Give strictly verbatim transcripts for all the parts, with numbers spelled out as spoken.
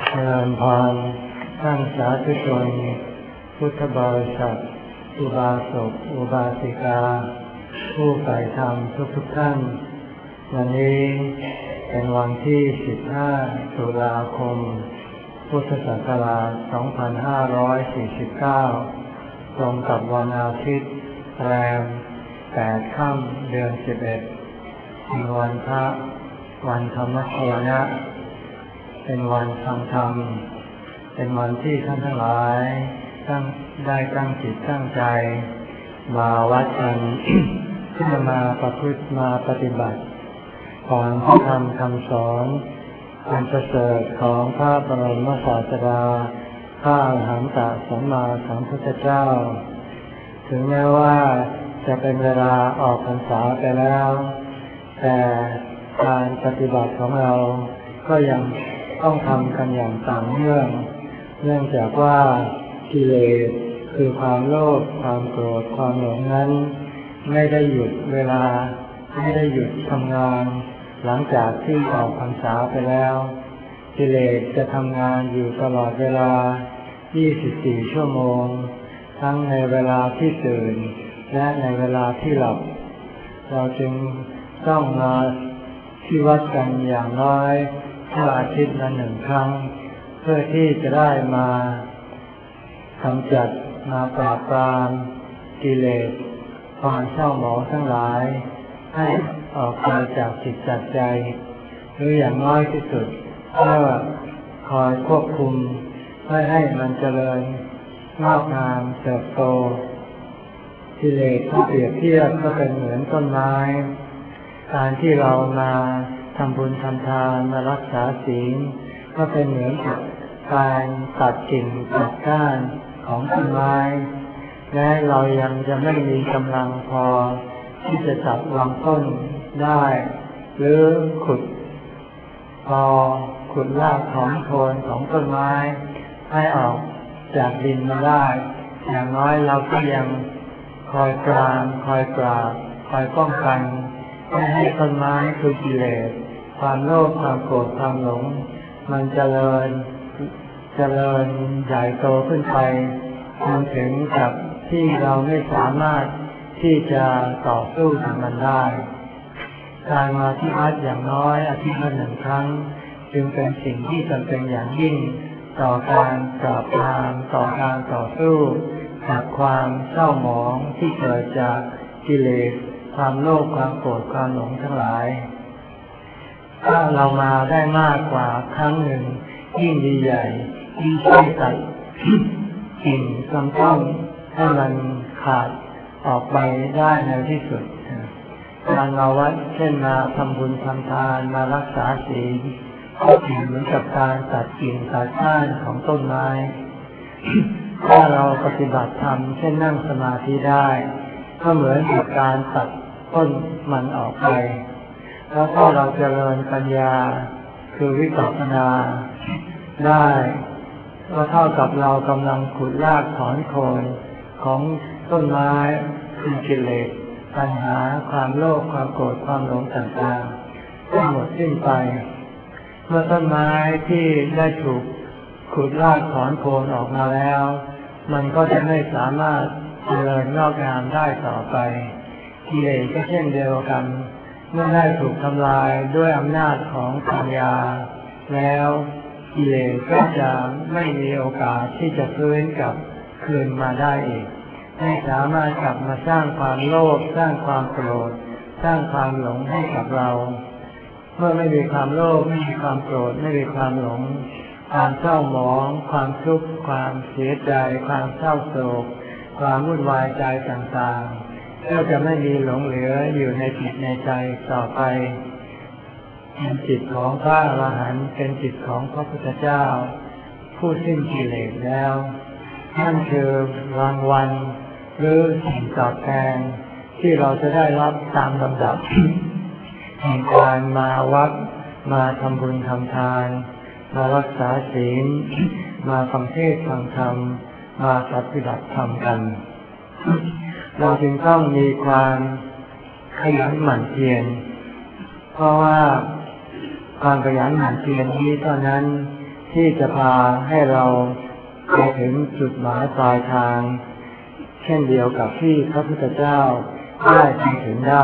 เจริญพรท่านสาธุชนพุทธบริษัทอุบาสกอุบาสิกาผู้ใฝ่ธรรมทุกๆท่านวันนี้เป็นวันที่สิบห้าตุลาคมพุทธศักราชสองพันห้าร้อยสี่สิบเก้าตรงกับวันอาทิตย์แรมแปดค่ำเดือนสิบเอ็ดเป็นวันพระวันธรรมสวนะเป็นวันฟังธรรมเป็นวันที่ท่านทั้งหลายตั้งได้ตั้งจิตตั้งใจมาวัดกัน เพื่อมาประพฤติมาปฏิบัติฟังพระธรรมคำสอนอันประเสริฐของพระบรมศาสดาพระอรหันตสัมมาสัมพุทธเจ้าถึงแม้ว่าจะเป็นเวลาออกพรรษาไปแล้วแต่การปฏิบัติของเราก็ยังต้องทำกันอย่างต่อเนื่องเนื่องจากว่ากิเลสคือความโลภความโกรธความหลงนั้นไม่ได้หยุดเวลาไม่ได้หยุดทำงานหลังจากที่ออกพรรษาไปแล้วกิเลสจะทำงานอยู่ตลอดเวลายี่สิบสี่ชั่วโมงทั้งในเวลาที่ตื่นและในเวลาที่หลับเราจึงต้องมาที่วัดกันอย่างน้อยเมื่ออาทิตย์ละหนึ่งครั้งเพื่อที่จะได้มากำจัดมาปราบปรามกิเลสความเศร้าหมองทั้งหลายให้ออกไปจากจิตจากใจหรืออย่างน้อยที่สุดเพื่อคอยควบคุมไม่ให้มันเจริญงอกงามเติบโตกิเลสที่เปรียบเทียบก็เป็นเหมือนต้นไม้การที่เรามาทำบุญทำทานมารักษาศีลก็เป็นเหมือนกับการตัดกิ่งตัดก้านของต้นไม้และเรายังจะไม่มีกำลังพอที่จะตัดลำต้นได้หรือขุดพอขุดรากถอนโคนของต้นไม้ให้ออกจากดินมาได้อย่างน้อยเราก็ยังคอยปรามคอยปราบคอยป้องกันไม่ให้ต้นไม้คือกิเลสความโลภความโกรธความหลงมันเจริญเจริญใหญ่โตขึ้นไปจนถึงกับที่เราไม่สามารถที่จะต่อสู้กับมันได้การมาที่วัดอย่างน้อยอาทิตย์ละหนึ่งครั้งจึงเป็นสิ่งที่จำเป็นอย่างยิ่งต่อการปราบปรามต่อการต่อสู้กับความเศร้าหมองที่เกิดจากกิเลสความโลภความโกรธความหลงทั้งหลายถ้าเรามาได้มากกว่าครั้งหนึ่งยิ่งดีใหญ่ยิ่งช่วยตัดกิ่งลำต้นให้มันขาดออกไปได้ในที่สุดการมาวัดเช่นมาทำบุญทำทานมารักษาศีลก็เหมือนกับการตัดกิ่งตัดก้านของต้นไม้ถ้าเราปฏิบัติธรรมเช่นนั่งสมาธิได้ก็เหมือนกับการตัดต้นมันออกไปแล้วถ้าเราเจริญปัญญาคือวิปัสสนาได้ก็เท่ากับเรากำลังขุดรากถอนโคนของต้นไม้คือกิเลสปัญหาความโลภความโกรธความหลงต่างๆทั้งหมดสิ้นไปเมื่อต้นไม้ที่ได้ถูกขุดรากถอนโคนออกมาแล้วมันก็จะไม่สามารถเจริญงอกงามได้ต่อไปกิเลสก็เช่นเดียวกันเมื่อได้ถูกทำลายด้วยอำนาจของปัญญาแล้วกิเลสก็จะไม่มีโอกาสที่จะฟื้นกลับคืนมาได้อีกไม่สามารถกลับมาสร้างความโลภสร้างความโกรธสร้างความหลงให้กับเราเมื่อไม่มีความโลภไม่มีความโกรธไม่มีความหลงความเศร้าหมองความทุกข์ความเสียใจความเศร้าโศกความวุ่นวายใจต่างๆก็จะไม่มีหลงเหลืออยู่ในจิตในใจต่อไปเป็นจิตของพระอรหันต์เป็นจิตของพระพุทธเจ้าผู้สิ้นกิเลสแล้วนั่นคือรางวัลหรือสิ่งตอบแทนที่เราจะได้รับตามลำดับแห่งการมาวัดมาทำบุญทำทานมารักษาศีลมาฟังเทศน์ฟังธรรมมาปฏิบัติธรรมกันเราจึงต้องมีความขยันหมั่นเพียรเพราะว่าความขยันหมั่นเพียรนี้เท่านั้นทที่จะพาให้เราไปถึงจุดหมายปลายทางเช่นเดียวกับที่พระพุทธเจ้าได้ไปถึงได้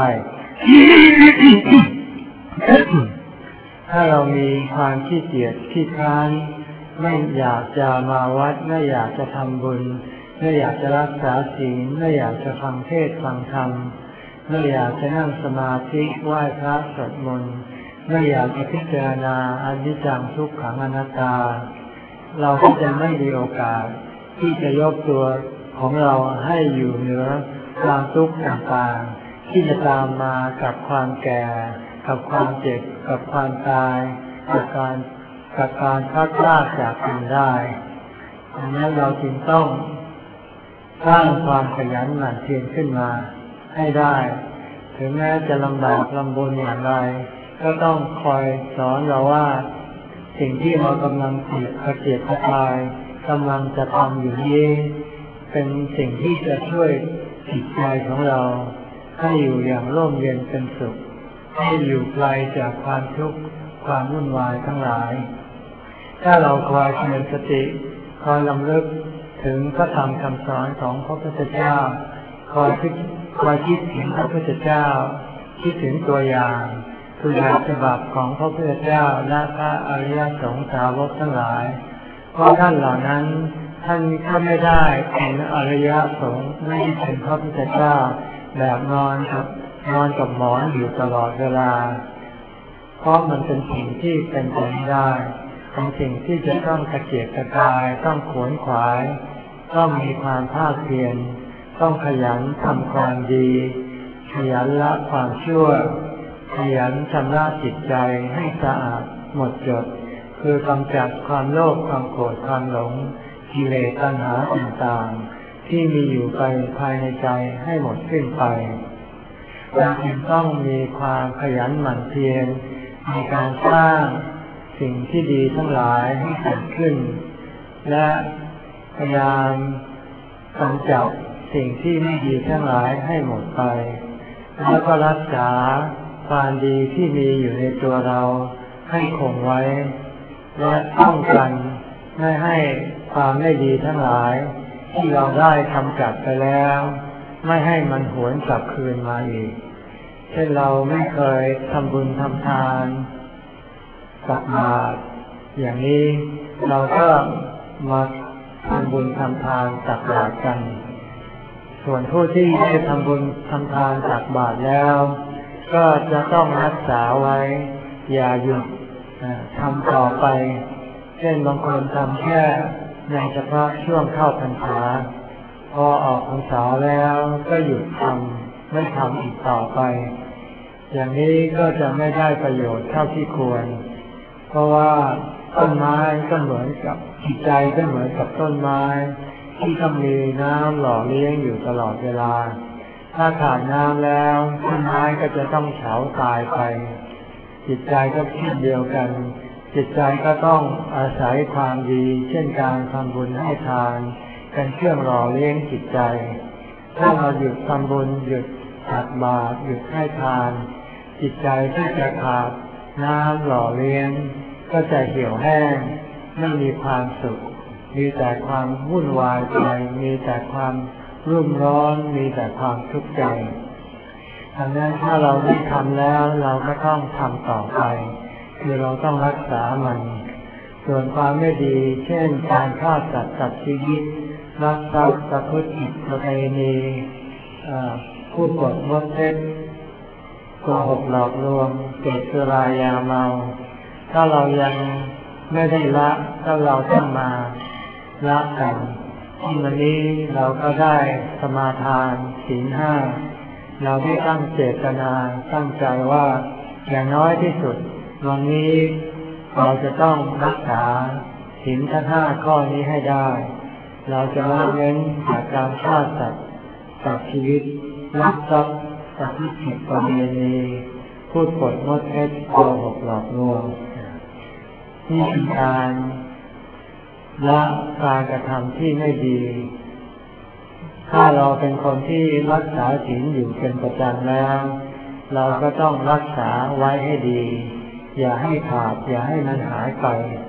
ถ้าเรามีความขี้เกียจขี้คร้านไม่อยากจะมาวัดไม่อยากจะทำบุญไม่อยากจะรักษาศีลไม่อยากจะฟังเทศน์ฟังธรรมไม่อยากจะนั่งสมาธิไหว้พระสวดมนต์ไม่อยากจะพิจารณาอนิจจังทุกขังอนัตตาเราก็จะไม่มีโอกาสที่จะยกตัวของเราให้อยู่เหนือความทุกข์ต่างๆที่จะตามมากับความแก่กับความเจ็บกับความตายกับการกับการพลัดพรากจากกันได้ดังนั้นเราจึงต้องสร้างความขยันหมั่นเพียรขึ้นมาให้ได้ถึงแม้จะลำบากลำบนอย่างไรก็ต้องคอยสอนเราว่าสิ่งที่เรากำลังเกียดกระเกียดกระกายกำลังจะทำอยู่นี้เป็นสิ่งที่จะช่วยจิตใจของเราให้อยู่อย่างร่มเย็นเป็นสุขให้อยู่ไกลจากความทุกข์ความวุ่นวายทั้งหลายถ้าเราคอยเจริญสติคอยรำลึกถึงพระธรรมคำสอนของพระพุทธเจ้าคอยคิดคอยคิดถึงพระพุทธเจ้าคิดถึงตัวอย่างคือแบบฉบับของพระพุทธเจ้าและพระอริยสงฆ์สาวกทั้งหลายเพราะท่านเหล่านั้นท่านก็ไม่ได้เป็นอริยสงฆ์ไม่ได้เป็นพระพุทธเจ้าแบบนอนกับนอนกับหมอนอยู่ตลอดเวลาเพราะมันเป็นสิ่งที่เป็นไปไม่ได้เป็นสิ่งที่จะต้องกระเกียกกระกายต้องขวนขวายต้องมีความภาคเพียรต้องขยันทำความดีขยันละความชั่วขยันชำระจิตใจให้สะอาดหมดจดคือกำจัดความโลภความโกรธความหลงกิเลสตัณหาต่างๆที่มีอยู่ไปภายในใจให้หมดสิ้นไปเราจึงต้องมีความขยันหมั่นเพียรในการสร้างสิ่งที่ดีทั้งหลายให้เกิดขึ้นและพยายามกำจัดสิ่งที่ไม่ดีทั้งหลายให้หมดไปแล้วก็รักษาความดีที่มีอยู่ในตัวเราให้คงไว้และป้องกันไม่ให้ความไม่ดีทั้งหลายที่เราได้กำจัดไปแล้วไม่ให้มันหวนกลับคืนมาอีกเช่นเราไม่เคยทำบุญทำทานตักบาตรอย่างนี้เราก็มาทำบุญทำทานตักบาตรกันส่วนผู้ที่ได้ทำบุญทำทานตักบาตรแล้วก็จะต้องรักษาไว้อย่าหยุดทำต่อไปเช่นบางคนทำแค่ในเฉพาะช่วงเข้าพรรษาพอออกพรรษาแล้วก็หยุดทำไม่ทำอีกต่อไปอย่างนี้ก็จะไม่ได้ประโยชน์เท่าที่ควรเพราะว่าต้นไม้ก็เหมือนกับจิตใจก็เหมือนกับต้นไม้ที่ต้องมีน้ำหล่อเลี้ยงอยู่ตลอดเวลาถ้าขาดน้ำแล้วต้นไม้ก็จะต้องเฉาตายไปจิตใจก็เช่นเดียวกันจิตใจก็ต้องอาศัยความดีเช่นการทำบุญให้ทานเป็นเครื่องหล่อเลี้ยงจิตใจถ้าเราหยุดทำบุญหยุดตักบาตรหยุดให้ทานจิตใจที่จะขาดน้ำหล่อเลี้ยงก็จะเหี่ยวแห้งไม่มีความสุขมีแต่ความวุ่นวายใจมีแต่ความรุ่มร้อนมีแต่ความทุกข์ใจดังนั้นถ้าเราได้ทำแล้วเราก็ต้องทำต่อไปคือเราต้องรักษามันส่วนความไม่ดีเช่นการฆ่าสัตว์ตัดชีวิตลักทรัพย์ประพฤติผิดประเพณีพูดปดมดเท็จโกหกหลอกลวงเสพสุรายาเมาถ้าเรายังไม่ได้ละถ้าเราต้องมาละกันที่วันนี้เราก็ได้สมาทานศีลห้าเราได้ตั้งเจตนาตั้งใจว่าอย่างน้อยที่สุดวันนี้เราจะต้องรักษาศีลทั้งห้าข้อนี้ให้ได้เราจะละเว้นจากการฆ่าสัตว์ตัดชีวิตลักทรัพย์ประพฤติผิดประเพณีพูดปดมดเท็จโกหกหลอกลวงนี่เป็นการละการกระทำที่ไม่ดีถ้าเราเป็นคนที่รักษาศีลอยู่เป็นประจำแล้วเราก็ต้องรักษาไว้ให้ดีอย่าให้ขาดอย่าให้มันหายไปถ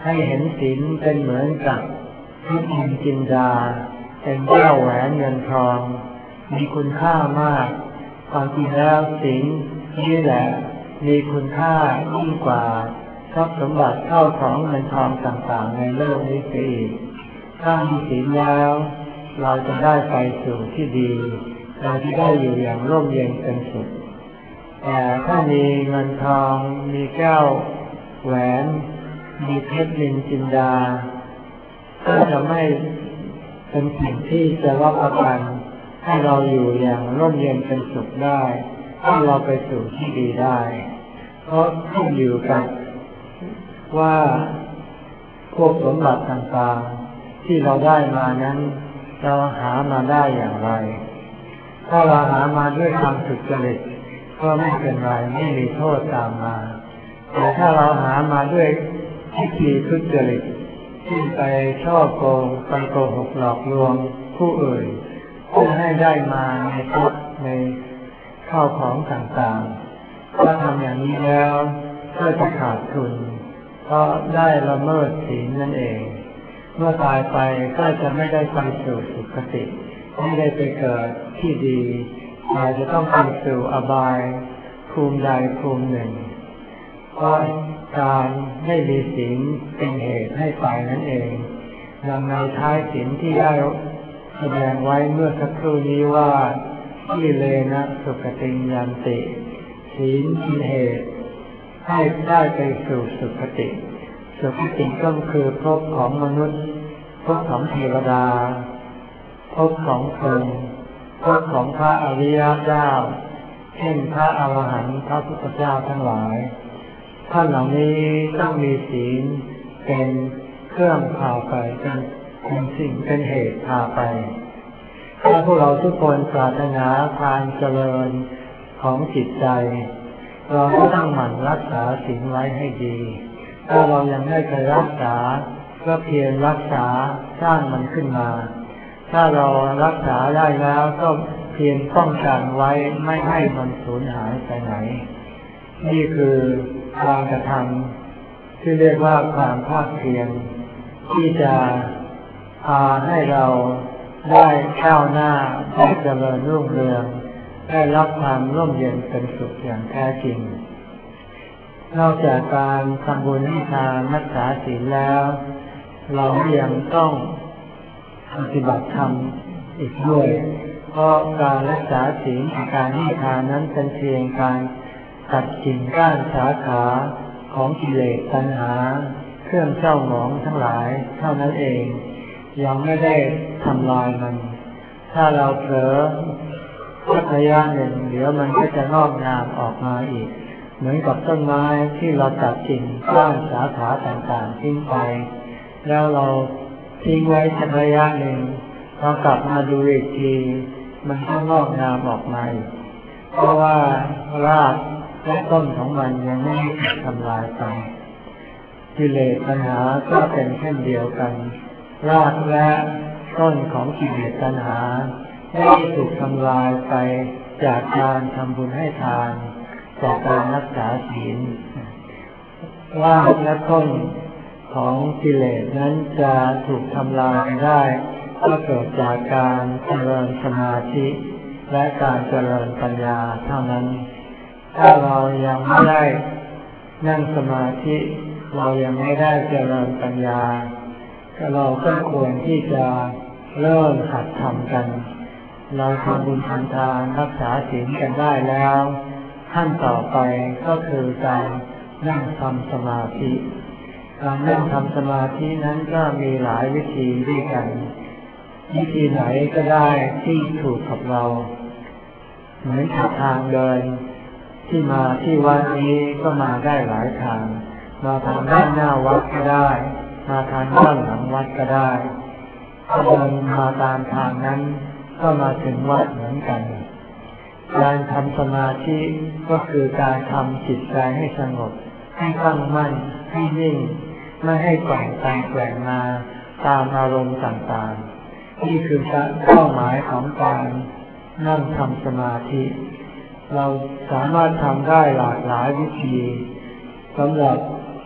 ให้เห็นศีลเป็นเหมือนกับเพชรนินจินดาเป็นแก้วแหวนเงินทองมีคุณค่ามากความจริงแล้วศีลนี่แหละมีคุณค่ายิ่งกว่าทรัพย์สมบัติเข้าของเงินทองต่างๆในโลกนี้เสียอีกถ้ามีศีลแล้วเราจะได้ไปสู่ที่ดีเราจะได้อยู่อย่างร่มเย็นเป็นสุขแต่ถ้ามีเงินทองมีแก้วแหวนมีเพชรนินจินดาก็จะไม่เป็นสิ่งที่จะรับประกันให้เราอยู่อย่างร่มเย็นเป็นสุขได้ให้เราไปสู่ที่ดีได้เพราะขึ้นอยู่กับว่าพวกสมบัติต่างๆที่เราได้มานั้นเราหามาได้อย่างไรถ้าเราหามาด้วยความสุจริตก็ไม่เป็นไรไม่มีโทษตามมาแต่ถ้าเราหามาด้วยวิธีทุจริตที่ไปช่อโกงไปโกหกหลอกลวงผู้อื่นเพื่อให้ได้มาในทรัพย์ในข้าวของต่างๆถ้าทำอย่างนี้แล้วก็จะขาดทุนเพราะได้ละเมิดศีลนั่นเองเมื่อตายไปก็จะไม่ได้ไปสู่สุคติไม่ได้ไปเกิดที่ดีอาจจะต้องไปสู่อบายภูมิใดภูมิหนึ่งเพราะการไม่มีศีลเป็นเหตุให้ไปนั่นเองดังในท้ายศีลที่ได้แสดงไว้เมื่อสักครู่นี้ว่าอิเลนะสุคติยันติศีลเป็นเหตุให้ได้ไปสู่สุคติสุคติก็คือภพของมนุษย์ภพของเทวดาภพของพรหมภพของพระอริยเจ้าเช่นพระอรหันต์พระพุทธเจ้าทั้งหลายท่านเหล่านี้ต้องมีศีลเป็นเครื่องพาไปเป็นเป็นสิ่งเป็นเหตุพาไปถ้าพวกเราทุกคนปรารถนาความเจริญของจิตใจเราก็ต้องหมั่นรักษาศีลไว้ให้ดีถ้าเรายังไม่เคยรักษาก็เพียรรักษาสร้างมันขึ้นมาถ้าเรารักษาได้แล้วก็เพียรป้องกันไว้ไม่ให้มันสูญหายไปไหนนี่คือการกระทำที่เรียกว่าความภาคเพียรที่จะพาให้เราได้ก้าวหน้าได้เจริญรุ่งเรืองได้รับความร่มเย็นเป็นสุขอย่างแท้จริงนอกจากการทำบุญให้ทานรักษาศีลแล้วเรายังต้องปฏิบัติธรรมอีกด้วยเพราะการรักษาศีลการให้ทานนั้นเป็นเพียงการตัดกิ่งก้านสาขาของกิเลสตัณหาเครื่องเศร้าหมองทั้งหลายเท่านั้นเองยังไม่ได้ทำลายมันถ้าเราเผลอสักระยะหนึ่งเดี๋ยวมันก็จะงอกงามออกมาอีกเหมือนกับต้นไม้ที่เราตัดกิ่งก้านสาขาต่างๆทิ้งไปแล้วเราทิ้งไว้สักระยะหนึ่งพอกลับมาดูอีกทีมันก็งอกงามออกมาอีกเพราะว่ารากและต้นของมันยังไม่ถูกทำลายไปกิเลสตัณหาก็เป็นเช่นเดียวกันรากและต้นของกิเลสตัณหาได้ถูกทำลายไปจากการทำบุญให้ทานจากการรักษาศีลรากและต้นของกิเลสนั้นจะถูกทำลายได้ก็เกิดจากการเจริญสมาธิและการเจริญปัญญาเท่านั้นถ้าเรายังไม่ได้นั่งสมาธิเรายังไม่ได้เจริญปัญญาเราก็ควรที่จะเริ่มหัดทำกันเราทำบุญทำทานรักษาศีลกันได้แล้วขั้นต่อไปก็คือการนั่งทำสมาธิการนั่งทำสมาธินั้นก็มีหลายวิธีด้วยกันวิธีไหนก็ได้ที่ถูกกับเราเหมือนทางเดินที่มาที่วัดนี้ก็มาได้หลายทางมาทางด้านหน้าวัดก็ได้มาทางด้านหลังวัดก็ได้ถ้าเดินมาตามทางนั้นก็มาถึงวัดเหมือนกันการทำสมาธิก็คือการทำจิตใจให้สงบให้ตั้งมั่นให้นิ่งไม่ให้แกว่งไปแกว่งมาตามอารมณ์ต่างๆนี่คือเป้าหมายของการนั่งทำสมาธิเราสามารถทำได้หลากหลายวิธีสำหรับค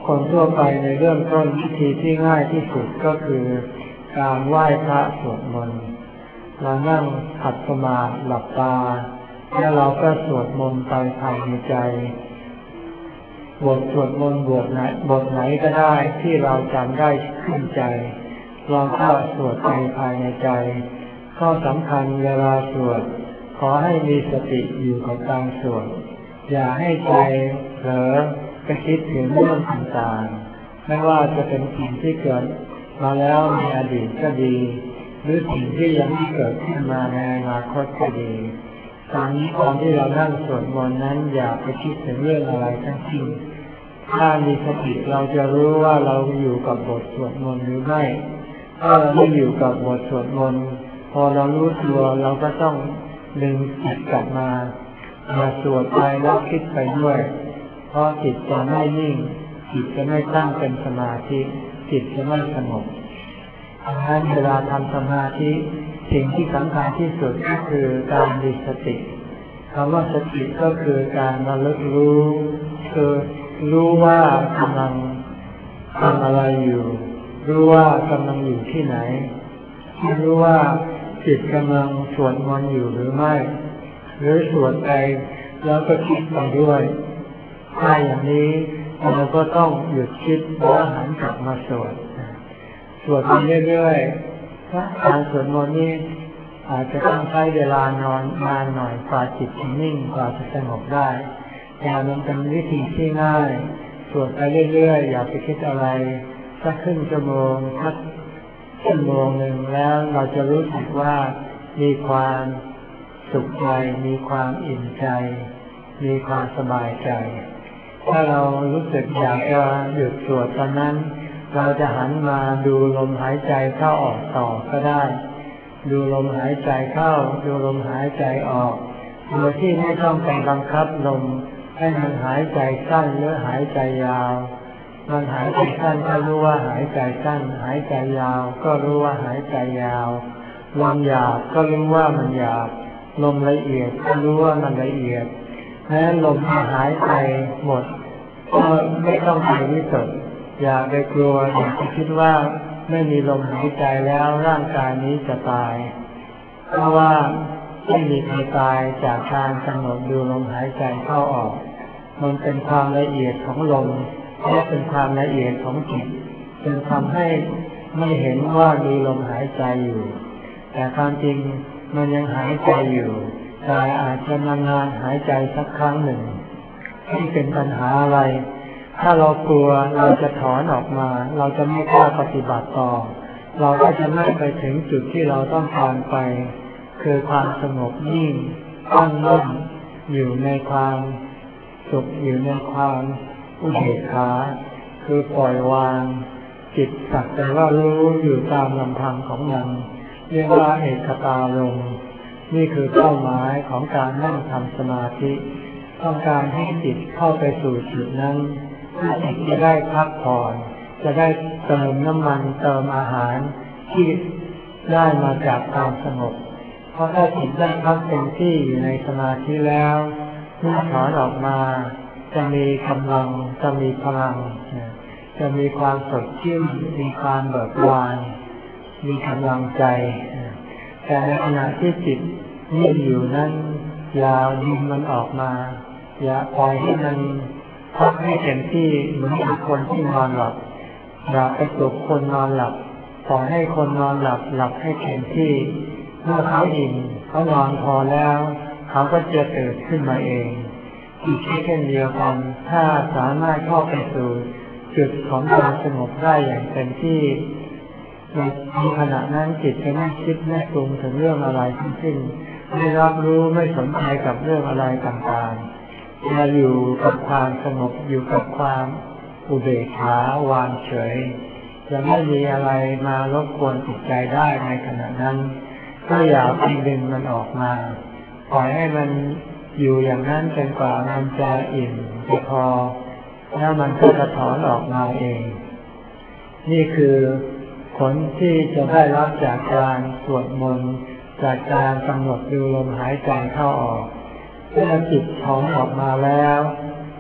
คนทั่วไปในเริ่มต้นวิธีที่ง่ายที่สุดก็คือการไหว้พระสวดมนต์เรานั่งขัดสมาธิหลับตาแล้วเราก็สวดมนต์ไปภายในใจบทสวดมนต์บทไหนบทไหนก็ได้ที่เราจำได้ขึ้นใจเราก็สวดไปภายในใจข้อสำคัญเวลาสวดขอให้มีสติอยู่กับการสวดอย่าให้ใจเผลอไปคิดถึงเรื่องต่างๆไม่ว่าจะเป็นสิ่งที่เกิดมาแล้วในอดีตก็ดีหรือสิ่งที่ยังไม่เกิดขึ้นมาในอนาคตก็ดีตอนนี้ตอนที่เรานั่งสวดมนต์นั้นอย่าไปคิดถึงเรื่องอะไรทั้งสิ้นถ้ามีสติเราจะรู้ว่าเราอยู่กับบทสวดมนต์หรือไม่ถ้าเราไม่อยู่กับบทสวดมนต์พอเรารู้ตัวเราก็ต้องดึงจิตกลับมาอย่าสวดไปแล้วคิดไปด้วยเพราะจิตจะไม่นิ่งจิตจะไม่ตั้งเป็นสมาธิจิตจะไม่สงบดังนั้นเวลาทำสมาธิสิ่งที่สำคัญที่สุดก็คือการมีสติคำว่าสติก็คือการระลึกรู้คือรู้ว่ากำลังทำอะไรอยู่รู้ว่ากำลังอยู่ที่ไหนรู้ว่าจิตกำลังสวดมนต์อยู่หรือไม่หรือสวดไปแล้วก็คิดไปด้วยถ้าอย่างนี้เราก็ต้องหยุดคิดแล้วหันกลับมาสวดสวดไปเรื่อยๆถ้าการสวดมนต์นี้อาจจะต้องใช้เวลานอนนานหน่อยกว่าจิตจะนิ่งกว่าจะสงบได้แต่มันเป็นวิธีที่ง่ายสวดไปเรื่อยๆอย่าไปคิดอะไรสักครึ่งชั่วโมงสักชั่วโมงหนึ่งแล้วเราจะรู้สึกว่ามีความสุขใจมีความอิ่มใจมีความสบายใจถ้าเรารู้สึกอยากจะหยุดสวดตอนนั้นเราจะหันมาดูลมหายใจเข้าออกต่อก็ได้ดูลมหายใจเข้าดูลมหายใจออกโดยที่ไม่ต้องไปบังคับลมให้มันหายใจสั้นหรือหายใจยาวมันหายใจสั้นก็รู้ว่าหายใจสั้นหายใจยาวก็รู้ว่าหายใจยาวลมหยาบก็รู้ว่ามันหยาบลมละเอียดก็รู้ว่ามันละเอียดแม้ลมหายไปหมดก็ไม่ต้องไปวิตกอย่าไปกลัวอย่าไปคิดว่าไม่มีลมหายใจแล้วร่างกายนี้จะตายเพราะว่าไม่มีใครตายจากการกำหนดดูลมหายใจเข้าออกมันเป็นความละเอียดของลมและเป็นความละเอียดของจิตจึงทำให้ไม่เห็นว่ามีลมหายใจอยู่แต่ความจริงมันยังหายใจอยู่แต่อาจจะนานๆหายใจสักครั้งหนึ่งที่เป็นปัญหาอะไรถ้าเรากลัวเราจะถอนออกมาเราจะไม่กล้าปฏิบัติต่อเราก็จะไม่ไปถึงจุดที่เราต้องการไปคือความสงบนิ่งตั้งมั่นอยู่ในความสุขอยู่ในความอุเบกขาคือปล่อยวางจิตสักแต่ว่ารู้อยู่ตามลำพังของมันเรียกว่าเอกตารมณ์นี่คือเป้าหมายของการนั่งทำสมาธิต้องการให้จิตเข้าไปสู่จุดนั้นเพื่อจิตจะได้พักผ่อนจะได้เติมน้ำมันเติมอาหารที่ได้มาจากความสงบเพราะถ้าจิตได้พักเต็มที่อยู่ในสมาธิแล้วเมื่อถอนออกมาจะมีกำลังจะมีพลังจะมีความสดชื่นมีความเบิกบานมีกำลังใจแต่ในขณะที่จิตนิ่งอยู่นั้นอย่าดึงมันออกมาอย่าปล่อยให้มันพักให้เต็มที่เหมือนกับคนที่นอนหลับอย่าไปปลุกคนนอนหลับปล่อยให้คนนอนหลับหลับให้เต็มที่เมื่อเขาอิ่มเขานอนพอแล้วเขาก็จะตื่นขึ้นมาเองอีกเช่นเดียวกันถ้าสามารถเข้าไปสู่จุดของความสงบได้อย่างเต็มที่ในขณะนั้นจิตจะไม่คิดไม่ปรุงถึงเรื่องอะไรทั้งสิ้นไม่รับรู้ไม่สนใจกับเรื่องอะไรต่างๆจะอยู่กับความสงบอยู่กับความอุเบกขาวางเฉยจะไม่มีอะไรมารบกวนจิตใจได้ในขณะนั้นก็อย่าไปดึงมันออกมาปล่อยให้มันอยู่อย่างนั้นจนกว่ามันจะอิ่มจะพอแล้วมันก็จะถอนออกมาเองนี่คือผลที่จะได้รับจากการสวดมนต์จากการกำหนดดูลมหายใจเข้าออกเมื่อจิตถอนออกมาแล้ว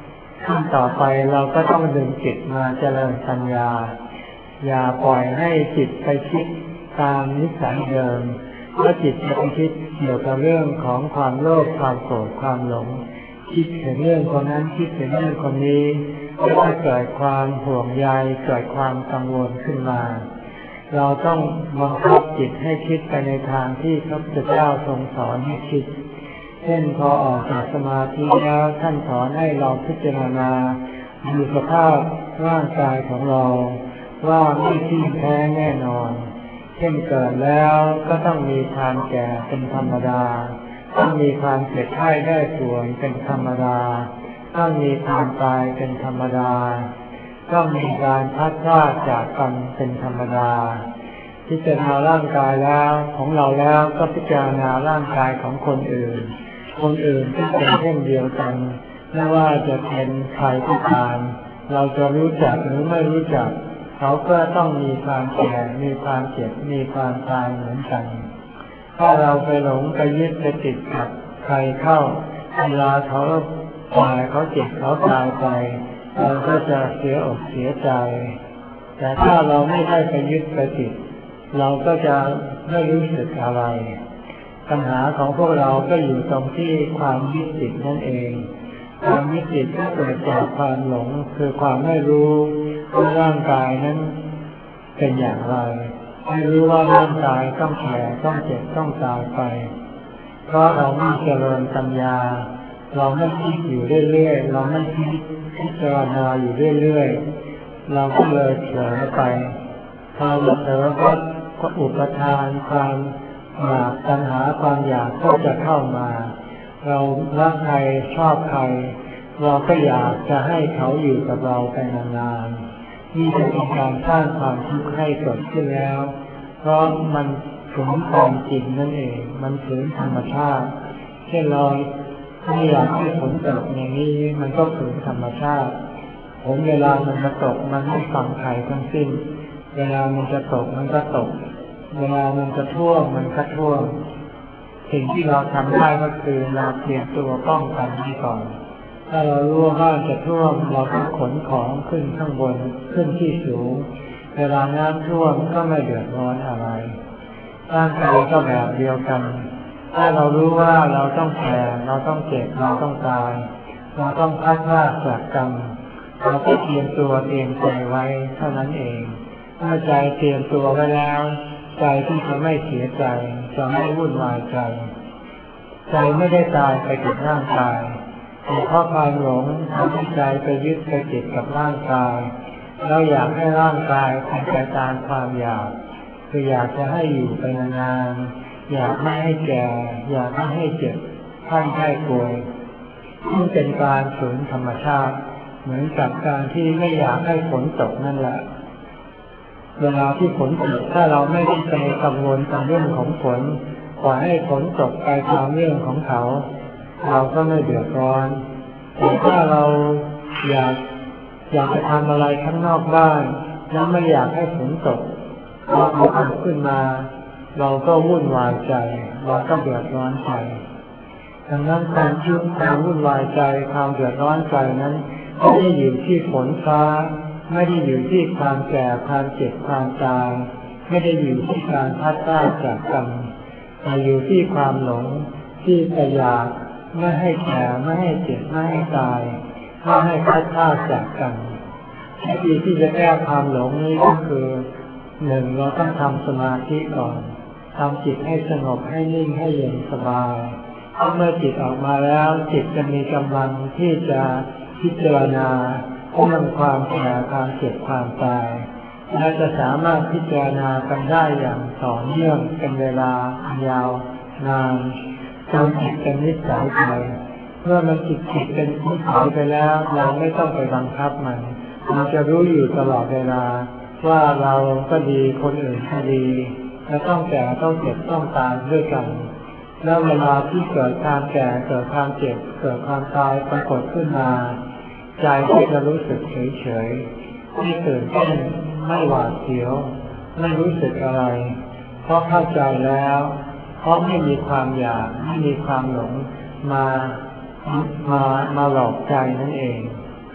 ขั้นต่อไปเราก็ต้องดึงจิตมาเจริญปัญญาอย่าปล่อยให้จิตไปคิดตามนิสัยเดิมเมื่อจิตไปคิดเกี่ยวกับเรื่องของความโลภความโกรธความหลงคิดถึงเรื่องคนนั้นคิดถึงเรื่องคนนี้ก็จะเกิดความห่วงใยเกิดความกังวลขึ้นมาเราต้องบังคับจิตให้คิดไปในทางที่พระพุทธเจ้าทรงสอนให้คิดเช่นพอออกจากสมาธิแล้วท่านสอนให้เราพิจารณาดูสภาพร่างกายของเราว่าไม่เที่ยงแท้แน่นอนเช่นเกิดแล้วก็ต้องมีความแก่เป็นธรรมดาต้องมีความเจ็บไข้ได้ป่วยเป็นธรรมดาต้องมีความตายเป็นธรรมดาต้องมีการพัดพลาดจากกันเป็นธรรมดาพิจารณาร่างกายแล้วของเราแล้วก็พิจารณาร่างกายของคนอื่นคนอื่นที่เป็นเช่นเดียวกันไม่ว่าจะเป็นใครก็ตามเราจะรู้จักหรือไม่รู้จักเขาก็ต้องมีความแก่มีความเจ็บมีความตายเหมือนกันถ้าเราไปหลงไปยึดไปติดกับใครเข้าเวลาเขาตายเขาเจ็บเขาตายไปเราก็จะเสียอกเสียใจแต่ถ้าเราไม่ได้ไปยึดไปติดเราก็จะไม่รู้สึกอะไรปัญหาของพวกเราก็อยู่ตรงที่ความยึดติดนั่นเองความยึดติดก็เกิดจากความหลงคือความไม่รู้ว่าร่างกายนั้นเป็นอย่างไรไม่รู้ว่าร่างกายต้องแก่ต้องเจ็บต้องตายไปเพราะเราไม่เจริญปัญญาเราไม่คิดอยู่เรื่อยๆเราไม่คิดพิจารณาอยู่เรื่อยๆเราก็เลยเผลอไปพอเราเผลอก็ก็อุปทานความอยากตัณหาความอยากก็จะเข้ามาเรารักใครชอบใครเราก็อยากจะให้เขาอยู่กับเราไปนานๆนี่จะเป็นการสร้างความทุกข์ให้เกิดขึ้นแล้วเพราะมันฝืนความจริงนั่นเองมันฝืนธรรมชาติเช่นเราไม่อยากให้ฝนตกอย่างนี้มันก็ฝืนธรรมชาติฝนเวลามันจะตกมันไม่ฟังใครทั้งสิ้นเวลามันจะตกมันก็ตกเวลามันจะท่วมมันก็ท่วมสิ่งที่เราทำได้ก็คือเราเตรียมตัวป้องกันไว้ก่อนถ้าเรารู้ว่าบ้านจะท่วมเราก็ขนของขึ้นข้างบนขึ้นที่สูงเวลาน้ำท่วมก็ไม่เดือดร้อนอะไรร่างกายก็แบบเดียวกันถ้าเรารู้ว่าเราต้องแก่เราต้องเจ็บเราต้องตายเราต้องพัดพลาดจากกรรมเราก็เตรียมตัวเตรียมใจไว้เท่านั้นเองเมื่อใจเตรียมตัวไว้แล้วใจที่จะไม่เสียใจจะไม่วุ่นวายใจใจไม่ได้ตายไปกับร่างกายแต่เพราะความหลงทำให้ใจไปยึดไปติดกับร่างกายเราอยากให้ร่างกายเป็นไปตามความอยากคืออยากจะให้อยู่ไปนานๆอยากไม่ให้แก่อยากไม่ให้เจ็บท่านให้ป่วยนี่เป็นการฝืนธรรมชาติเหมือนกับการที่ไม่อยากให้ฝนตกนั่นแหละเวลาที่ฝนตกถ้าเราไม่ได้ไปกังวลกับเรื่องของฝนปล่อยให้ฝนตกไปตามเรื่องของเขาเราก็ไม่เดือดร้อนแต่ถ้าเราอยากอยากจะทำอะไรข้างนอกบ้านแล้วไม่อยากให้ฝนตกพอฝนตกขึ้นมาเราก็วุ่นวายใจเราก็เดือดร้อนใจดังนั้นความทุกข์ความวุ่นวายใจความเดือดร้อนใจนั้นไม่ได้อยู่ที่ฝนฟ้าไม่ได้อยู่ที่ความแก่ความเจ็บความตายไม่ได้อยู่ที่การพัดพลาดจากกันแต่อยู่ที่ความหลงที่ไปอยากไม่ให้แก่ไม่ให้เจ็บไม่ให้ตายไม่ให้พัดพลาดจากกันวิธีที่จะแก้ความหลงนี้ก็คือหนึ่งเราต้องทำสมาธิก่อนทำจิตให้สงบให้นิ่งให้เย็นสบายเมื่อจิตออกมาแล้วจิตจะมีกำลังที่จะพิจารณาเรื่องความแก่ความเจ็บความตายและจะสามารถพิจารณากันได้อย่างต่อเนื่องเป็นเวลายาวนานจนจิตเป็นนิสัยไปเมื่อมันจิตจิตเป็นนิสัยไปแล้วเราไม่ต้องไปบังคับมันมันจะรู้อยู่ตลอดเวลาว่าเราก็ดีคนอื่นก็ดีและต้องแก่ต้องเจ็บต้องตายด้วยกันแล้วเวลาที่เกิดความแก่เกิดความเจ็บเกิดความตายปรากฏขึ้นมาใจก็จะรู้สึกเฉยๆไม่ตื่นเต้นไม่หวาดเสียวไม่รู้สึกอะไรเพราะเข้าใจแล้วเพราะไม่มีความอยากไม่มีความหลงมามามาหลอกใจนั่นเอง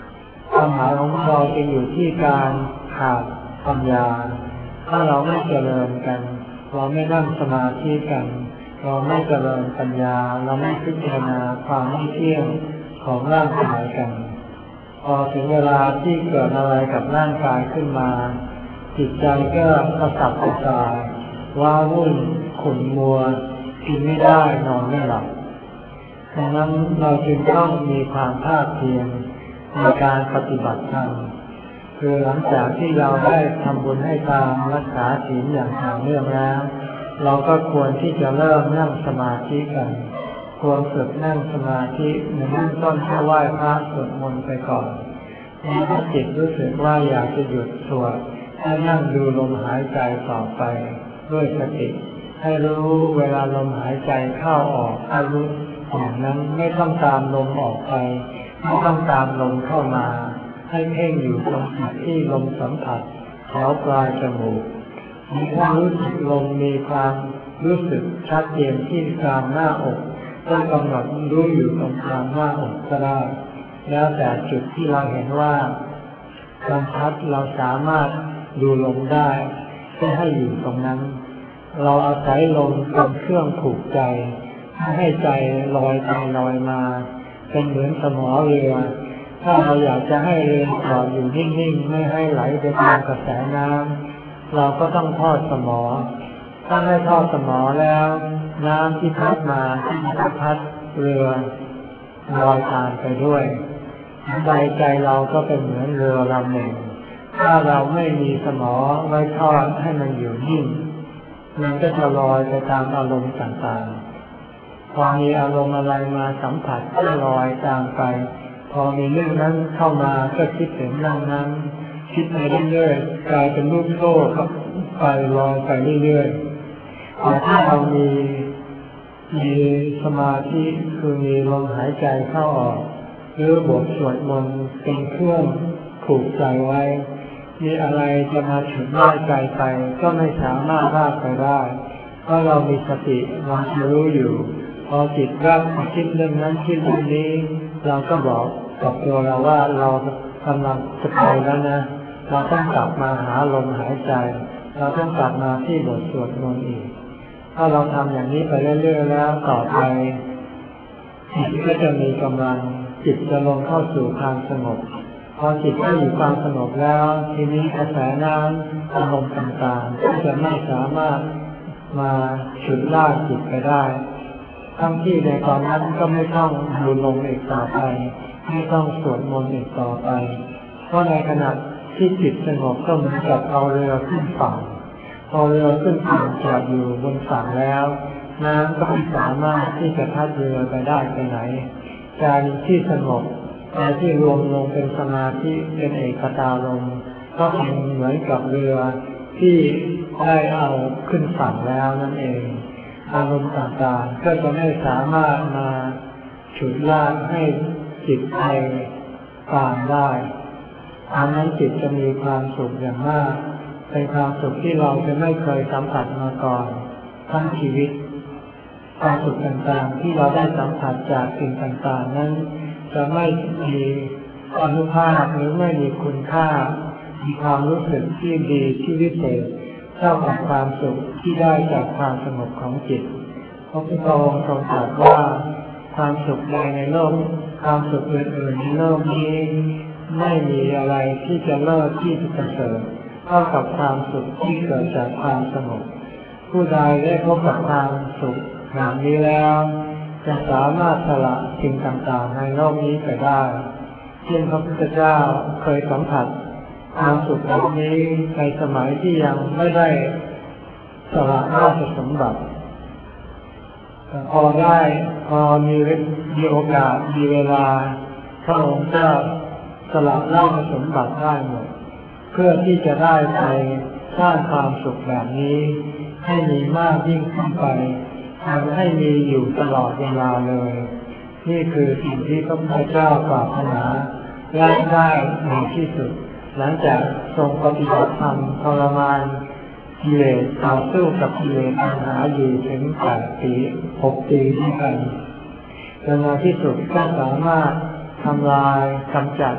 ปัญหาของเราจะอยู่ที่การขาดปัญญาถ้าเราไม่เจริญกันเราไม่นั่งสมาธิกันเราไม่เจริญปัญญาเราไม่พิจารณาความไม่เที่ยงของร่างกายกันพอถึงเวลาที่เกิดอะไรกับร่างกายขึ้นมาจิตใจก็กระสับกระส่ายว้าวุ่นขุ่นมัวกินไม่ได้นอนไม่หลับดังนั้นเราจึงต้องมีความภาคเพียรในการปฏิบัติธรรมคือหลังจากที่เราได้ทำบุญให้ทานรักษาศีลอย่างต่อเนื่องแล้วเราก็ควรที่จะเริ่มนั่งสมาธิกันควรฝึกนั่งสมาธิในเบื้องต้นแค่ไหว้พระสวดมนต์ไปก่อนถ้าจิตรู้สึกว่าอยากจะหยุดสวดให้นั่งดูลมหายใจต่อไปด้วยสติให้รู้เวลาลมหายใจเข้าออกให้รู้อย่างนั้นไม่ต้องตามลมออกไปไม่ต้องตามลมเข้ามาให้เพ่งอยู่ตรงจุดที่ลมสัมผัสแถวปลายจมูกมีความรู้สึกลมมีความรู้สึกชัดเจนที่กลางหน้าอกต้องกำหนดรู้อยู่ตรงกลางหน้าอกก็ได้แล้วแต่จุดที่เราเห็นว่าบรรทัดเราสามารถดูลมได้ก็ให้อยู่ตรงนั้นเราอาศัยลมเป็นเครื่องผูกใจให้ใจลอยไปลอยมาเป็นเหมือนสมอเรือถ้าเราอยากจะให้เรือจอดอยู่นิ่งๆไม่ให้ไหลไปตามกระแสน้ำเราก็ต้องทอดสมอถ้าไม่ทอดสมอแล้วน้ำที่พัดมาที่จะพัดเรือลอยตามไปด้วยใจใจเราก็เป็นเหมือนเรือลำหนึ่งถ้าเราไม่มีสมอไว้ทอดให้มันอยู่นิ่งมันก็จะลอยไปตามอารมณ์ต่างๆพอมีอารมณ์อะไรมาสัมผัสก็ลอยตามไปพอมีเรื่องนั้นเข้ามาก็คิดถึงเรื่องนั้นคิดไปเรื่อยๆกลายเป็นลูกโซ่ไปลอยไปเรื่อยๆแต่ถ้าเรามีมีสมาธิคือมีลมหายใจเข้าออกหรือบทสวดมนต์เป็นเครื่องผูกใจไว้มีอะไรจะมาฉุดลากใจไปก็ไม่สามารถลากไปได้เพราะเรามีสติเราจะรู้อยู่พอจิตเริ่มคิดเรื่องนั้นคิดเรื่องนี้เราก็บอกกับตัวเราว่าเรากำลังจะไปแล้วนะเราต้องกลับมาหาลมหายใจเราต้องกลับมาที่บทสวดมนต์อีกถ้าเราทำอย่างนี้ไปเรื่อยๆแล้วต่อไปจิตก็จะมีกำลังจิตจะลงเข้าสู่ความสงบพอจิตได้อยู่ความสงบแล้วทีนี้กระแสน้ำอารมณ์ต่างๆก็จะไม่สามารถมาฉุดลากจิตไปได้ทั้งที่ในตอนนั้นก็ไม่ต้องดูลมอีกต่อไปไม่ต้องสวดมนต์อีกต่อไปเพราะในขณะที่จิตสงบก็เหมือนกับเอาเรือขึ้นฝั่งพอเรือขึ้นฝั่งจอดอยู่บนฝั่งแล้วน้ำก็ไม่สามารถที่จะพัดเรือไปได้ไปไหนใจที่สงบใจที่รวมลงเป็นสมาธิเป็นเอกตารมณ์ก็เป็นเหมือนกับเรือที่ได้เอาขึ้นฝั่งแล้วนั่นเองอารมณ์ต่างๆก็จะไม่สามารถมาฉุดลากให้จิตใจตามได้อันนั้นจิตจะมีความสุขอย่างมากเป็นความสุขที่เราจะไม่เคยสัมผัสมาก่อนทั้งชีวิตความสุขต่างๆที่เราได้สัมผัสจากสิ่งต่างๆนั้นจะไม่มีอนุภาพหรือไม่มีคุณค่ามีความรู้สึกที่ดีที่วิเศษเท่ากับความสุขที่ได้จากความสงบของจิตพระพุทธองค์ทรงตรัสว่าความสุขใดในโลกความสุขอื่นๆในโลกนี้ไม่มีอะไรที่จะเลิศที่จะประเสริฐเท่ากับความสุขที่เกิดจากความสงบผู้ใดได้พบกับความสุขอย่างนี้แล้วจะสามารถสละสิ่งต่างๆในโลกนี้ไปได้เช่นพระพุทธเจ้าเคยสัมผัสความสุขแบบนี้ในสมัยที่ยังไม่ได้สละราชสมบัติพอได้พอมีมีโอกาสมีเวลาพระองค์ก็สละราชสมบัติได้หมดเพื่อที่จะได้ไปสร้างความสุขแบบนี้ให้มีมากยิ่งขึ้นไปทำให้มีอยู่ตลอดเวลาเลยนี่คือสิ่งที่พระพุทธเจ้าปรารถนาและได้ในที่สุดหลังจากทรงปฏิบัติธรรมทรมานกิเลสต่อสู้กับกิเลสปัญหาอยู่ถึงแปดปีหกปีด้วยกันจนในที่สุดก็สามารถทำลายกำจัด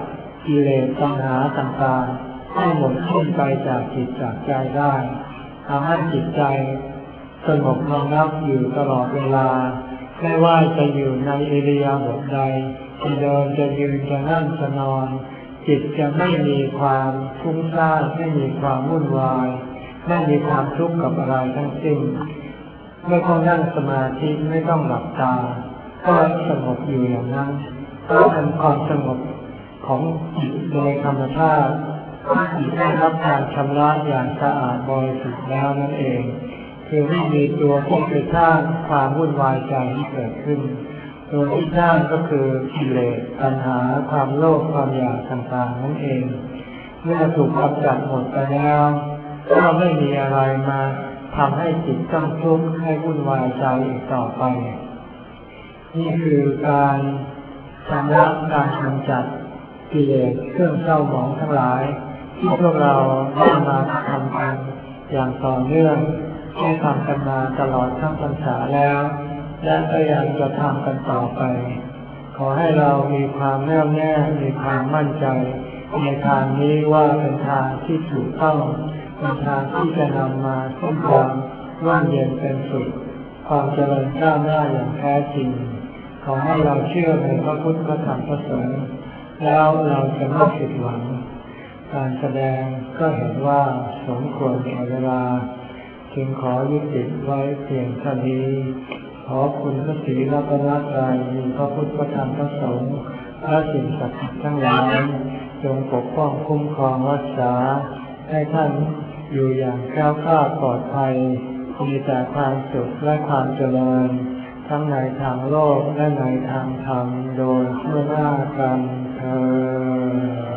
กิเลสตัณหาต่างๆให้หมดสิ้นไปจากจิตจากใจได้ทำให้จิตใจสงบระงับอยู่ตลอดเวลาไม่ว่าจะอยู่ในอิริยาบถใดจะเดินจะยืนจะนั่งจะนอนจิตจะไม่มีความฟุ้งซ่านไม่มีความวุ่นวายไม่มีความทุกข์กับอะไรทั้งสิ้นไม่ต้องนั่งสมาธิไม่ต้องหลับตาก็สงบอยู่อย่างนั้นเพราะเป็นความสงบของจิตโดยธรรมชาติจิตได้รับการชำระอย่างสะอาดบริสุทธิ์แล้วนั่นเองคือไม่มีตัวที่ไปสร้างความวุ่นวายใจที่เกิดขึ้นตัวที่สร้างก็คือกิเลสตัณหาความโลภความอยากต่างๆนั่นเองเมื่อถูกกำจัดหมดไปแล้วก็ไม่มีอะไรมาทำให้จิตต้องทุกข์ให้วุ่นวายใจอีกต่อไปนี่คือการชำระการกำจัดกิเลสเครื่องเศร้าหมองทั้งหลายที่พวกเราได้มาทำกันอย่างต่อเนื่องได้ทำกันมาตลอดทั้งพรรษาแล้วและก็ยังจะทำกันต่อไปขอให้เรามีความแน่วแน่มีความมั่นใจในทางนี้ว่าเป็นทางที่ถูกต้องเป็นทางที่จะนำมาซึ่งความร่มเย็นเป็นสุขความเจริญก้าวหน้าอย่างแท้จริงขอให้เราเชื่อในพระพุทธพระธรรมพระสงฆ์แล้วเราจะไม่ผิดหวังการแสดงก็เห็นว่าสมควรแก่เวลาจึงขอยุติไว้เพียงเท่านี้ขอคุณพระศรีรัตนตรัยมีพระพุทธพระธรรมพระสงฆ์และสิ่งศักดิ์สิทธิ์ทั้งหลายจงปกป้องคุ้มครองรักษาให้ท่านอยู่อย่างแคล้วคลาดปลอดภัยมีแต่ความสุขและความเจริญทั้งในทางโลกและในทางธรรมโดยทั่วหน้ากันเทอญ